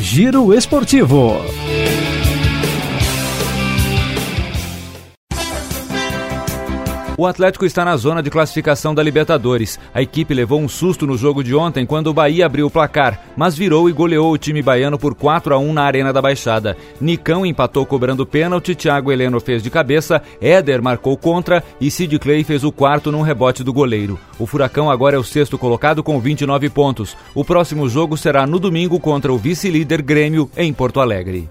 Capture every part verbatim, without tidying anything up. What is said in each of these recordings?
Giro Esportivo. O Atlético está na zona de classificação da Libertadores. A equipe levou um susto no jogo de ontem quando o Bahia abriu o placar, mas virou e goleou o time baiano por quatro a um na Arena da Baixada. Nicão empatou cobrando pênalti, Thiago Heleno fez de cabeça, Éder marcou contra e Sid Clay fez o quarto num rebote do goleiro. O Furacão agora é o sexto colocado com vinte e nove pontos. O próximo jogo será no domingo contra o vice-líder Grêmio em Porto Alegre.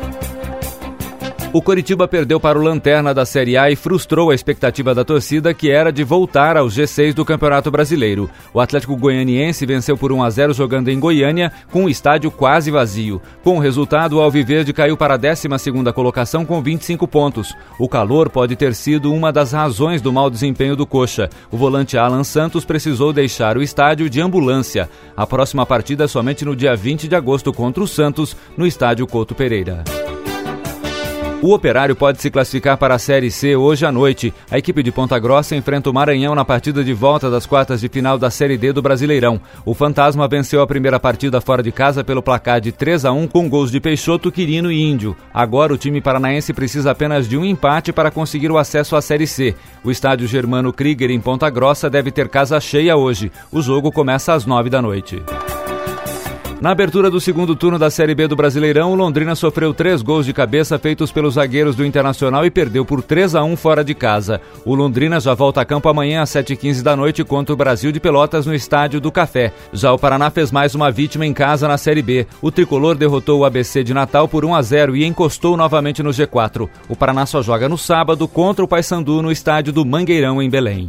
O Coritiba perdeu para o Lanterna da Série A e frustrou a expectativa da torcida, que era de voltar ao G seis do Campeonato Brasileiro. O Atlético Goianiense venceu por um a zero jogando em Goiânia, com o estádio quase vazio. Com o resultado, o Alviverde caiu para a décima segunda colocação com vinte e cinco pontos. O calor pode ter sido uma das razões do mau desempenho do Coxa. O volante Alan Santos precisou deixar o estádio de ambulância. A próxima partida é somente no dia vinte de agosto contra o Santos, no estádio Couto Pereira. O Operário pode se classificar para a Série C hoje à noite. A equipe de Ponta Grossa enfrenta o Maranhão na partida de volta das quartas de final da Série D do Brasileirão. O Fantasma venceu a primeira partida fora de casa pelo placar de três a um com gols de Peixoto, Quirino e Índio. Agora o time paranaense precisa apenas de um empate para conseguir o acesso à Série C. O estádio Germano Krieger em Ponta Grossa deve ter casa cheia hoje. O jogo começa às nove da noite. Na abertura do segundo turno da Série B do Brasileirão, o Londrina sofreu três gols de cabeça feitos pelos zagueiros do Internacional e perdeu por três a um fora de casa. O Londrina já volta a campo amanhã às sete e quinze da noite contra o Brasil de Pelotas no Estádio do Café. Já o Paraná fez mais uma vítima em casa na Série B. O tricolor derrotou o A B C de Natal por um a zero e encostou novamente no G quatro. O Paraná só joga no sábado contra o Paysandu no Estádio do Mangueirão em Belém.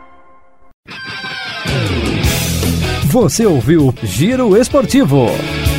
Você ouviu Giro Esportivo.